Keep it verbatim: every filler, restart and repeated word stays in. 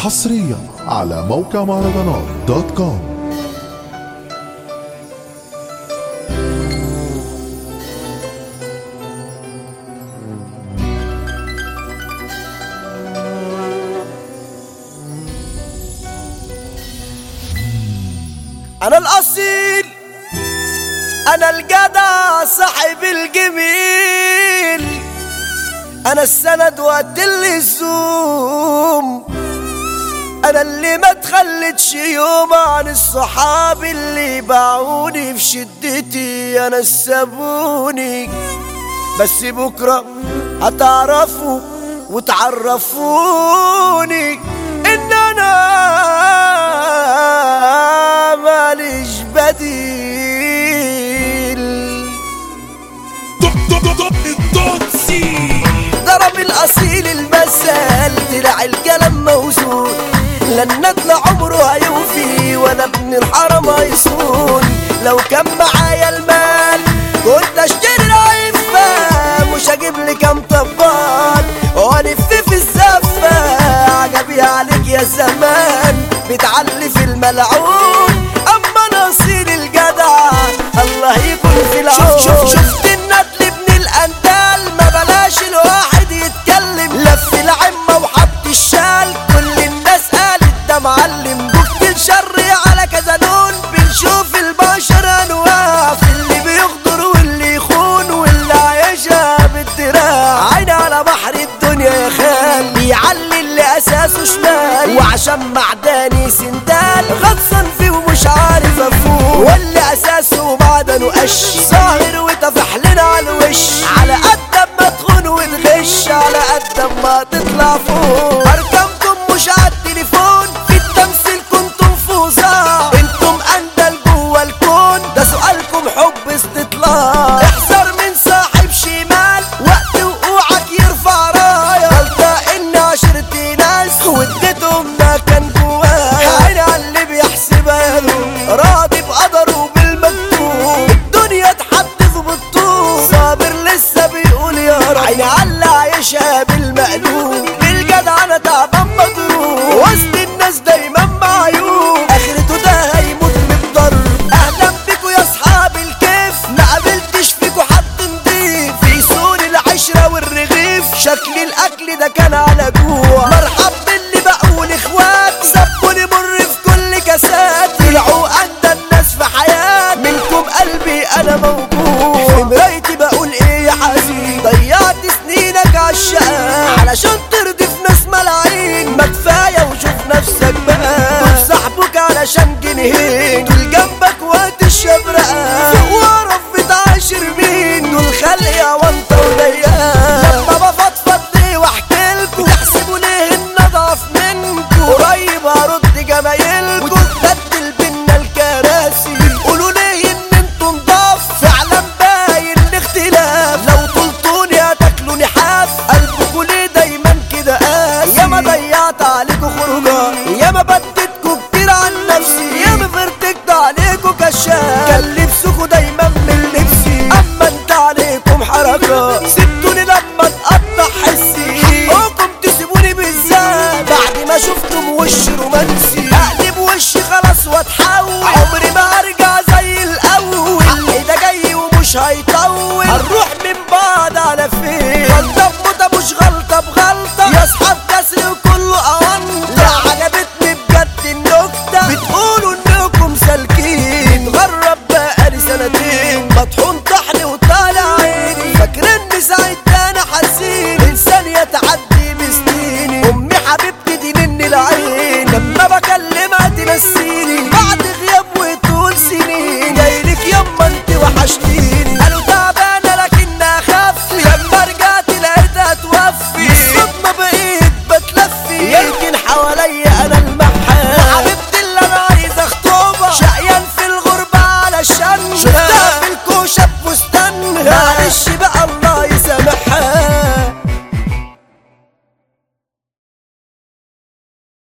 حصريا على موقع مهرجانات دوت كوم. أنا الأصيل، أنا الجدع صاحب الجميل، أنا السند وقت اللزوم، أنا اللي ما تخلتش يوم عن الصحاب اللي باعوني في شدتي. أنا السابوني بس بكرة هتعرفوا وتعرفوني إن أنا ماليش بديل. ضرب الأصيل المثل طلع الكلام موزون، لن نطلع عمره هيوفي وانا ابن الحرم هيصون. لو كان معايا المال كنت اشتري العفة، مش هجيب لي كام طبال والف في الزفة. عجبي عليك يا زمان بتعلي في الملعون، اما نصير الجدع الله يكون في العون. شوف شفت الندل ابن الاندال، ما بلاش الواحد يتكلم، لف العمة وحط الشال كل الناس قالت ده معلم. بوكت الشر على كذا لون، بنشوف البشر انواع، في اللي بيغدر واللي يخون واللي عايشها بالدراع. عين على بحر الدنيا يا خال بيعلي اللي اساسه شمال، وعشان معداني سندال غطسان فيه ومش عارف افوق، واللي اساسه معدنه قش ظاهر وتفح لنا على الوش. على قد ما تخون وتغش على قد ما تطلع فوق. ارقامكم مش على التليفون، في التمثيل كنتم فظاع، انتم اندل جوا الكون، ده سؤالكم حب استطلاع. احذر من صاحب شمال وقت وقوعك يرفع رايه، غلطة ان عشرتي ناس واديتهم ده كان جوايا. عيني على اللي بيحسبها له راضي بقدره بالمكتوب، الدنيا تحدث بالطول صابر لسه بيقول يا رب. عيني على اللي عايشها بالمقلوب، بالجدع انا تعبان مضروب، وسط الناس دايما معيوب، اخرته ده هيموت بالضرب. اهلا بيكوا يا اصحاب الكيف، ما قابلتش فيكوا حد نضيف، في سور العشرة والرغيف شكل الاكل ده كان على جوع. مرحب باللي بقول اخوات سبوني مر في كل كاسات، طلعوا اندى الناس في حياتي، منكم قلبي انا موجود. في مرايتي بقول ايه يا حزين، ضيعت سنينك عالشقا علشان ترضي في ناس ملاعين، ما كفايه وشوف نفسك بقى. دول صاحبك علشان جنيهين، دول جنبك وقت الشبرقه، فوق وعرف بتعاشر مين، دول خلق وانت وضيقه. لما بفضفض ليه واحكيلكوا تحسبوا ليه ان اضعف منكوا، قريب هرد جمايلكوا تبدل بينا الكراسي. بتقولوا ليه ان انتوا نضاف، فعلا باين الاختلاف، لو طلتوني هتاكلوني حاف، قلبكوا ليه دايما كده قاسي. ياما ضيعت عليكوا خروجات، ياما بديتكوا كتير عن نفسي، ياما فرتكت عليكوا كشاف، كان لبسكوا دايما من لبسي، اما انت عليكم حركات، سبتوني لما تقطع حسي، حقكم تسيبوني بالذات بعد ما شفتم وش رومانسي. اقلب وشي خلاص واتحول، عمري ما ارجع زي الاول، حقي ده جاي ومش هيطول، هنروح من بعض على فين. غلطة بموتة مش غلطة بغلطة، يا اصحاب كسر وكله اوانطة، لا عجبتني بجد النكتة، بتقولوا انكم سالكين. اتغرب بقالي سنتين مطحون طحن وطالع عيني، فاكرني ساعتها انا حزين، انسان يتعدي بسنيني. امي حبيبتي دي مني العين، لما بكلمها تنسيني، بعد غياب وطول سنين جايلك يما انت وحشتيني.